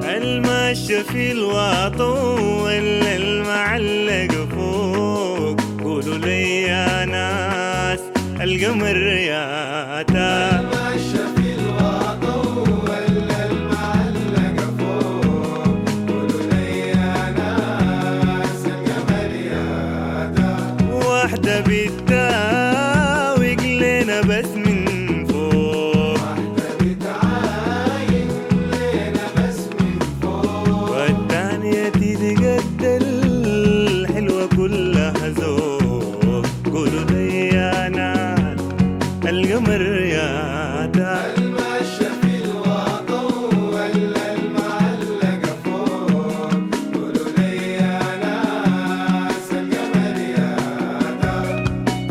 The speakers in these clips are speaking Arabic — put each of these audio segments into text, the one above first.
الماشية في الواطة ولا المعلق فوق؟ قولوا لي يا ناس القمر ياتا. الماشية في الواطة ولا المعلق فوق؟ قولوا لي يا ناس القمر ياتا. واحدة بتداوي قلينا بس من فوق، واحدة بتعاين لينا بس من فوق، والتانية تتقتل حلوة كلها ذوق. قولوا لي يا ناس القمر ياتا. الماشية في الواطة ولا المعلق فوق؟ قولوا لي يا ناس القمر ياتا.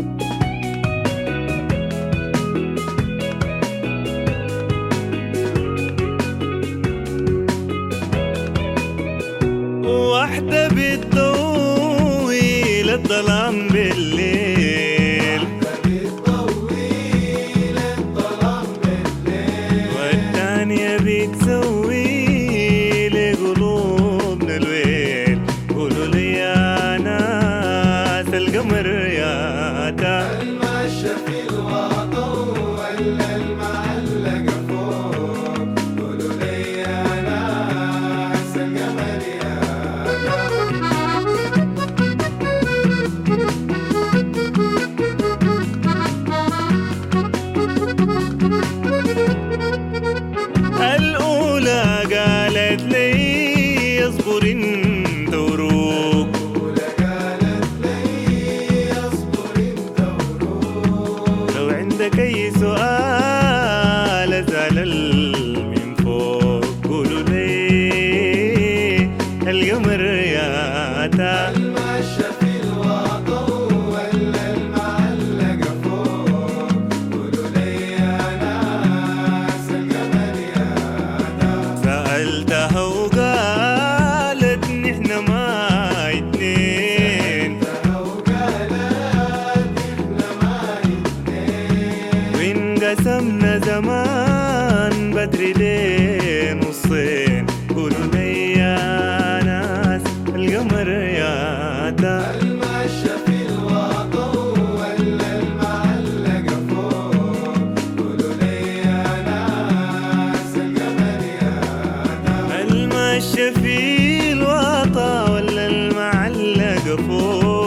واحدة بتضوي للظلام بالليل، بتطويل الظلام بالليل، والتانية بتسوي لقلوبنا الويل. قولوا لي يا ناس القمر ياتا. الماشية في الواطة ولا المعلق فوق؟ قولوا لي يا ناس القمر ياتا. الأولى قالت لي اصبر انت وروق، الأولى قالت لي اصبر انت وروق، لو عندك أي سؤال أسأل من فوق. قولوا لي القمر ياتا. الماشية في الواطة ولا المعلق فوق؟ قولوا لي يا ناس القمر ياتا. سألتها وقالت نحن ما اتنين، وقالت احنا ما اتنين، وانقسمنا زمان بدري ليه نصين. قولوا لي يا ناس القمر ياتا. الماشية في الواطة ولا المعلق فوق؟ قولوا لي يا ناس القمر ياتا. الماشية في الوطا ولا المعلق فوق؟